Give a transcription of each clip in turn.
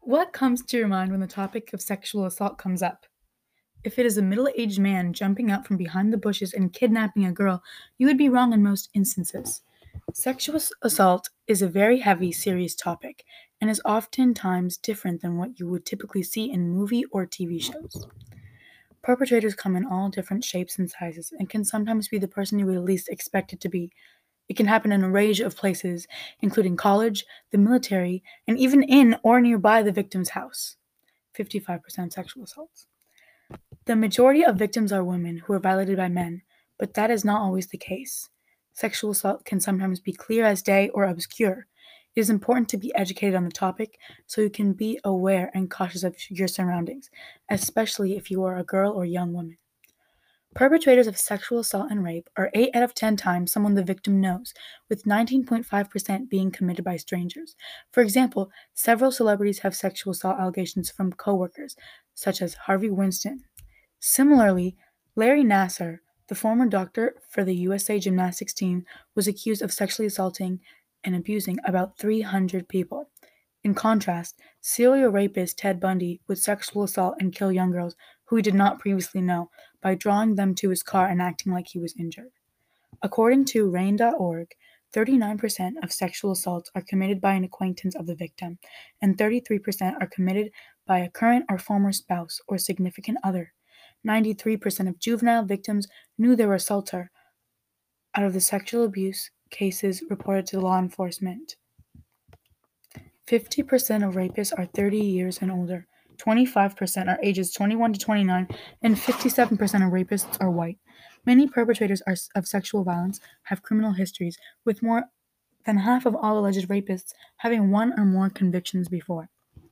What comes to your mind when the topic of sexual assault comes up? If it is a middle aged man jumping out from behind the bushes and kidnapping a girl, you would be wrong in most instances. Sexual assault is a very heavy, serious topic and is oftentimes different than what you would typically see in movie or TV shows. Perpetrators come in all different shapes and sizes and can sometimes be the person you would least expect it to be. It can happen in a range of places, including college, the military, and even in or nearby the victim's house. 55% sexual assaults. The majority of victims are women who are violated by men, but that is not always the case. Sexual assault can sometimes be clear as day or obscure. It is important to be educated on the topic so you can be aware and cautious of your surroundings, especially if you are a girl or young woman. Perpetrators of sexual assault and rape are 8 out of 10 times someone the victim knows, with 19.5% being committed by strangers. For example, several celebrities have sexual assault allegations from coworkers, such as Harvey Weinstein. Similarly, Larry Nassar, the former doctor for the USA gymnastics team, was accused of sexually assaulting and abusing about 300 people. In contrast, serial rapist Ted Bundy would sexual assault and kill young girls who he did not previously know by drawing them to his car and acting like he was injured. According to RAINN.org, 39% of sexual assaults are committed by an acquaintance of the victim, and 33% are committed by a current or former spouse or significant other. 93% of juvenile victims knew their assaulter out of the sexual abuse cases reported to law enforcement. 50% of rapists are 30 years and older, 25% are ages 21 to 29, and 57% of rapists are white. Many perpetrators of sexual violence have criminal histories, with more than half of all alleged rapists having one or more convictions before.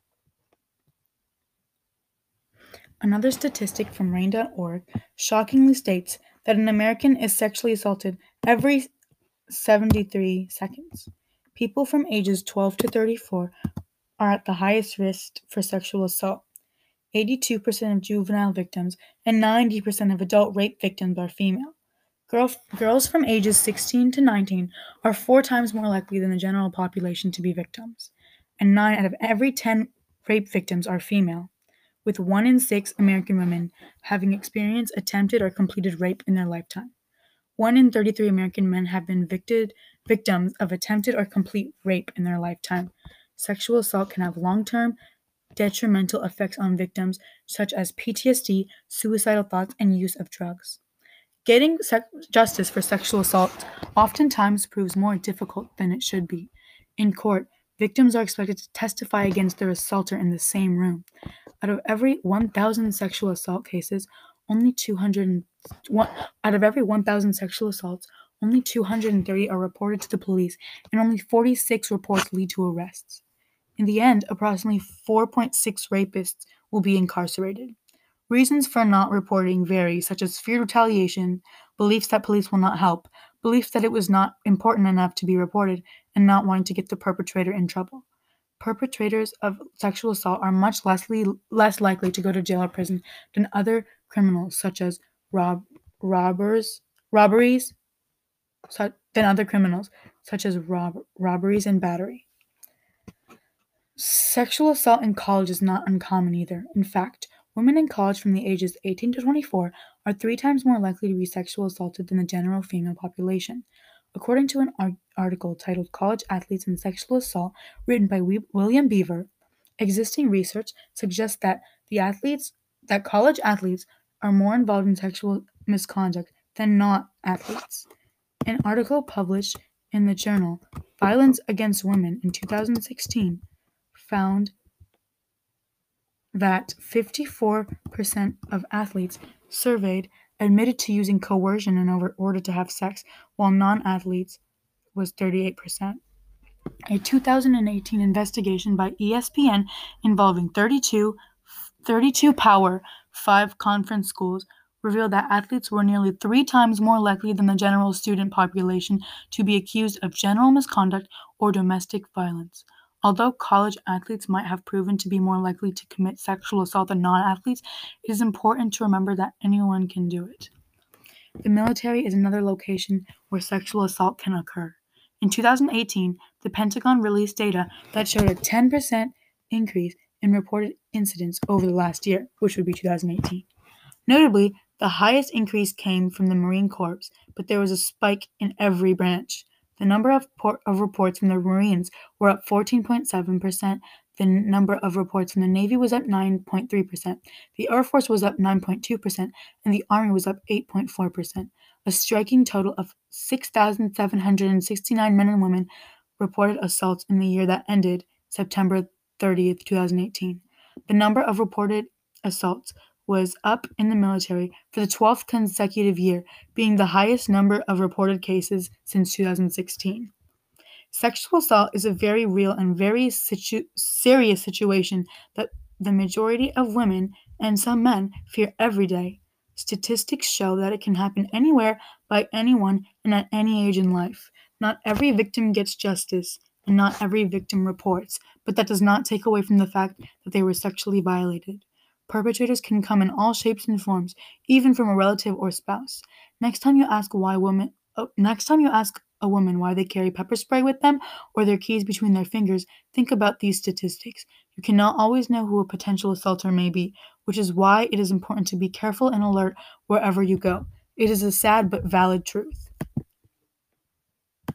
Another statistic from RAINN.org shockingly states that an American is sexually assaulted every 73 seconds. People from ages 12 to 34 are at the highest risk for sexual assault. 82% of juvenile victims and 90% of adult rape victims are female. Girls from ages 16 to 19 are 4 times more likely than the general population to be victims, and 9 out of every 10 rape victims are female, with 1 in 6 American women having experienced attempted or completed rape in their lifetime. 1 in 33 American men have been victims of attempted or complete rape in their lifetime. Sexual assault can have long-term detrimental effects on victims, such as PTSD, suicidal thoughts, and use of drugs. Getting justice for sexual assault oftentimes proves more difficult than it should be. In court, victims are expected to testify against their assaulter in the same room. Out of every 1,000 sexual assault cases, only 200 out of every 1,000 sexual assaults, only 230 are reported to the police, and only 46 reports lead to arrests. In the end, approximately 4.6 rapists will be incarcerated. Reasons for not reporting vary, such as fear of retaliation, beliefs that police will not help, beliefs that it was not important enough to be reported, and not wanting to get the perpetrator in trouble. Perpetrators of sexual assault are much less likely to go to jail or prison than other criminals, such as robberies, than other criminals, such as robberies and battery. Sexual assault in college is not uncommon either. In fact, women in college from the ages 18 to 24 are 3 times more likely to be sexually assaulted than the general female population. According to an article titled College Athletes and Sexual Assault, written by William Beaver, existing research suggests that college athletes are more involved in sexual misconduct than not athletes. An article published in the journal Violence Against Women in 2016 found that 54% of athletes surveyed admitted to using coercion in order to have sex, while non-athletes was 38%. A 2018 investigation by ESPN involving 32 Power 5 conference schools revealed that athletes were nearly 3 times more likely than the general student population to be accused of general misconduct or domestic violence. Although college athletes might have proven to be more likely to commit sexual assault than non-athletes, it is important to remember that anyone can do it. The military is another location where sexual assault can occur. In 2018, the Pentagon released data that showed a 10% increase in reported incidents over the last year, which would be 2018. Notably, the highest increase came from the Marine Corps, but there was a spike in every branch. The number of reports from the Marines were up 14.7%. The number of reports from the Navy was up 9.3%. The Air Force was up 9.2%, and the Army was up 8.4%. A striking total of 6,769 men and women reported assaults in the year that ended September 30th, 2018. The number of reported assaults was up in the military for the 12th consecutive year, being the highest number of reported cases since 2016. Sexual assault is a very real and very serious situation that the majority of women and some men fear every day. Statistics show that it can happen anywhere by anyone and at any age in life. Not every victim gets justice, and not every victim reports, but that does not take away from the fact that they were sexually violated. Perpetrators can come in all shapes and forms, even from a relative or spouse. Next time you ask a woman why they carry pepper spray with them or their keys between their fingers, think about these statistics. You cannot always know who a potential assaulter may be, which is why it is important to be careful and alert wherever you go. It is a sad but valid truth.